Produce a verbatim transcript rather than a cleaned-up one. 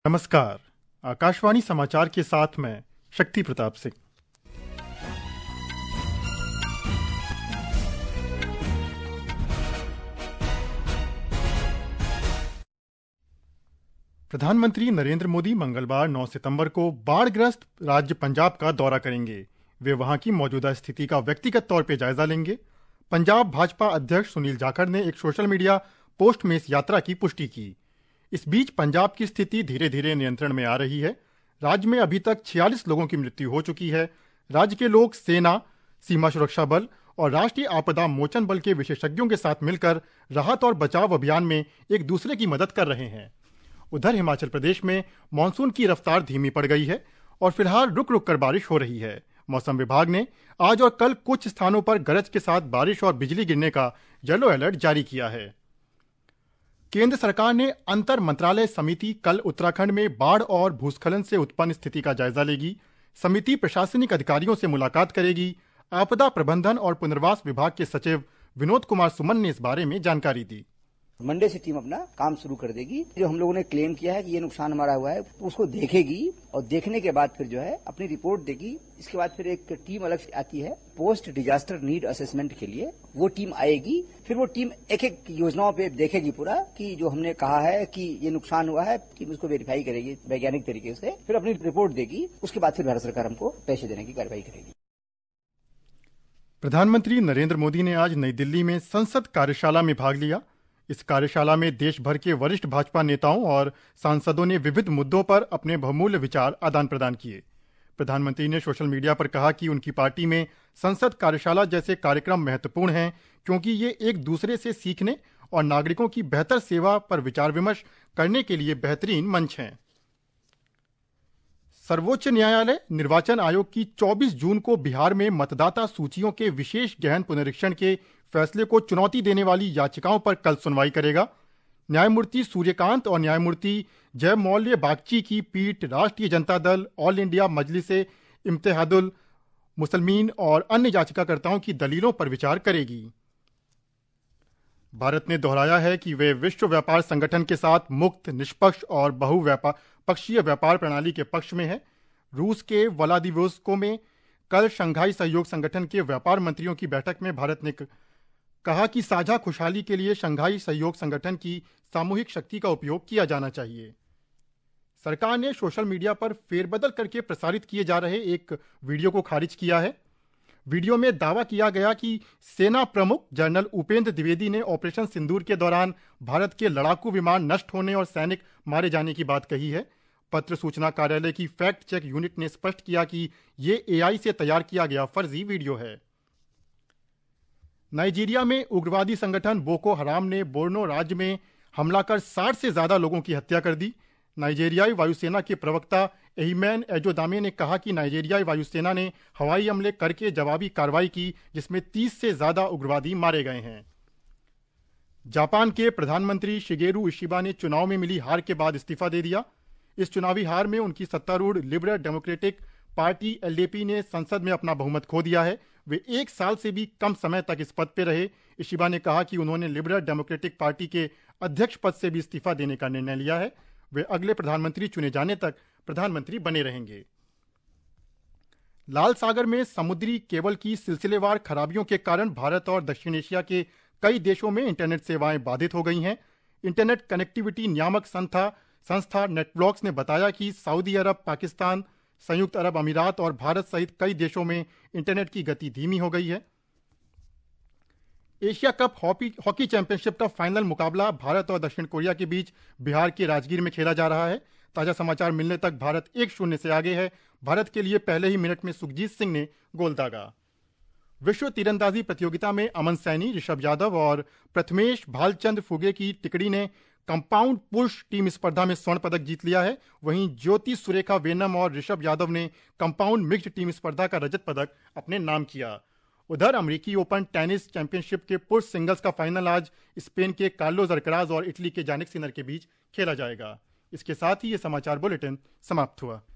नमस्कार। आकाशवाणी समाचार के साथ मैं शक्ति प्रताप सिंह। प्रधानमंत्री नरेंद्र मोदी मंगलवार नौ सितंबर को बाढ़ग्रस्त राज्य पंजाब का दौरा करेंगे। वे वहां की मौजूदा स्थिति का व्यक्तिगत तौर पर जायजा लेंगे। पंजाब भाजपा अध्यक्ष सुनील जाखड़ ने एक सोशल मीडिया पोस्ट में इस यात्रा की पुष्टि की। इस बीच पंजाब की स्थिति धीरे धीरे नियंत्रण में आ रही है। राज्य में अभी तक छियालीस लोगों की मृत्यु हो चुकी है। राज्य के लोग सेना, सीमा सुरक्षा बल और राष्ट्रीय आपदा मोचन बल के विशेषज्ञों के साथ मिलकर राहत और बचाव अभियान में एक दूसरे की मदद कर रहे हैं। उधर हिमाचल प्रदेश में मानसून की रफ्तार धीमी पड़ गई है और फिलहाल रुक रुक कर बारिश हो रही है। मौसम विभाग ने आज और कल कुछ स्थानों पर गरज के साथ बारिश और बिजली गिरने का येलो अलर्ट जारी किया है। केंद्र सरकार ने अंतर मंत्रालय समिति कल उत्तराखंड में बाढ़ और भूस्खलन से उत्पन्न स्थिति का जायजा लेगी। समिति प्रशासनिक अधिकारियों से मुलाकात करेगी। आपदा प्रबंधन और पुनर्वास विभाग के सचिव विनोद कुमार सुमन ने इस बारे में जानकारी दी। मंडे से टीम अपना काम शुरू कर देगी। जो हम लोगों ने क्लेम किया है कि ये नुकसान हमारा हुआ है, तो उसको देखेगी और देखने के बाद फिर जो है अपनी रिपोर्ट देगी। इसके बाद फिर एक टीम अलग से आती है पोस्ट डिजास्टर नीड असेसमेंट के लिए। वो टीम आएगी, फिर वो टीम एक एक योजनाओं पे देखेगी पूरा कि जो हमने कहा है कि ये नुकसान हुआ है, कि उसको वेरीफाई करेगी वैज्ञानिक तरीके से, फिर अपनी रिपोर्ट देगी। उसके बाद फिर भारत सरकार हमको पैसे देने की कार्रवाई करेगी। प्रधानमंत्री नरेंद्र मोदी ने आज नई दिल्ली में संसद कार्यशाला में भाग लिया। इस कार्यशाला में देश भर के वरिष्ठ भाजपा नेताओं और सांसदों ने विविध मुद्दों पर अपने बहुमूल्य विचार आदान प्रदान किए। प्रधानमंत्री ने सोशल मीडिया पर कहा कि उनकी पार्टी में संसद कार्यशाला जैसे कार्यक्रम महत्वपूर्ण हैं, क्योंकि ये एक दूसरे से सीखने और नागरिकों की बेहतर सेवा पर विचार विमर्श करने के लिए बेहतरीन मंच हैं। सर्वोच्च न्यायालय निर्वाचन आयोग की चौबीस जून को बिहार में मतदाता सूचियों के विशेष गहन पुनरीक्षण के फैसले को चुनौती देने वाली याचिकाओं पर कल सुनवाई करेगा। न्यायमूर्ति सूर्यकांत और न्यायमूर्ति जयमौल्य बागची की पीठ राष्ट्रीय जनता दल, ऑल इंडिया मजलिसे इम्तिहादुल मुसलमीन और अन्य याचिकाकर्ताओं की दलीलों पर विचार करेगी। भारत ने दोहराया है कि वे विश्व व्यापार संगठन के साथ मुक्त, निष्पक्ष और बहु पक्षीय व्यापार प्रणाली के पक्ष में है। रूस के व्लादिवोस्तोक में कल शंघाई सहयोग संगठन के व्यापार मंत्रियों की बैठक में भारत ने कहा कि साझा खुशहाली के लिए शंघाई सहयोग संगठन की सामूहिक शक्ति का उपयोग किया जाना चाहिए। सरकार ने सोशल मीडिया पर फेरबदल करके प्रसारित किए जा रहे एक वीडियो को खारिज किया है। वीडियो में दावा किया गया कि सेना प्रमुख जनरल उपेंद्र द्विवेदी ने ऑपरेशन सिंदूर के दौरान भारत के लड़ाकू विमान नष्ट होने और सैनिक मारे जाने की बात कही है। पत्र सूचना कार्यालय की फैक्ट चेक यूनिट ने स्पष्ट किया कि यह एआई से तैयार किया गया फर्जी वीडियो है। नाइजीरिया में उग्रवादी संगठन बोको हराम ने बोर्नो राज्य में हमला कर साठ से ज्यादा लोगों की हत्या कर दी। नाइजीरियाई वायुसेना के प्रवक्ता एहिमेन एजोदामे ने कहा कि नाइजीरियाई वायुसेना ने हवाई हमले करके जवाबी कार्रवाई की, जिसमें तीस से ज्यादा उग्रवादी मारे गए हैं। जापान के प्रधानमंत्री शिगेरू इशिबा ने चुनाव में मिली हार के बाद इस्तीफा दे दिया। इस चुनावी हार में उनकी सत्तारूढ़ लिबरल डेमोक्रेटिक पार्टी एलडीपी ने संसद में अपना बहुमत खो दिया है। वे एक साल से भी कम समय तक इस पद पर रहे। इशिबा ने कहा कि उन्होंने लिबरल डेमोक्रेटिक पार्टी के अध्यक्ष पद से भी इस्तीफा देने का निर्णय लिया है। वे अगले प्रधानमंत्री चुने जाने तक प्रधानमंत्री बने रहेंगे। लाल सागर में समुद्री केबल की सिलसिलेवार खराबियों के कारण भारत और दक्षिण एशिया के कई देशों में इंटरनेट सेवाएं बाधित हो गई हैं। इंटरनेट कनेक्टिविटी नियामक संस्था संस्था नेटब्लॉक्स ने बताया कि सऊदी अरब, पाकिस्तान, संयुक्त अरब अमीरात और भारत सहित कई देशों में इंटरनेट की गति धीमी हो गई है। Asia cup hockey hockey championship का फाइनल मुकाबला भारत और दक्षिण कोरिया के बीच बिहार के राजगीर में खेला जा रहा है। ताजा समाचार मिलने तक भारत एक शून्य से आगे है। भारत के लिए पहले ही मिनट में सुखजीत सिंह ने गोल दागा। विश्व तीरंदाजी प्रतियोगिता में अमन सैनी, ऋषभ यादव और प्रथमेश भालचंद फुगे की टिकड़ी ने कंपाउंड पुरुष टीम स्पर्धा में स्वर्ण पदक जीत लिया है। वहीं ज्योति सुरेखा वेनम और ऋषभ यादव ने कंपाउंड मिक्स्ड टीम स्पर्धा का रजत पदक अपने नाम किया। उधर अमेरिकी ओपन टेनिस चैंपियनशिप के पुरुष सिंगल्स का फाइनल आज स्पेन के कार्लोस अल्कराज और इटली के जानिक सिनर के बीच खेला जाएगा। इसके साथ ही ये समाचार बुलेटिन समाप्त हुआ।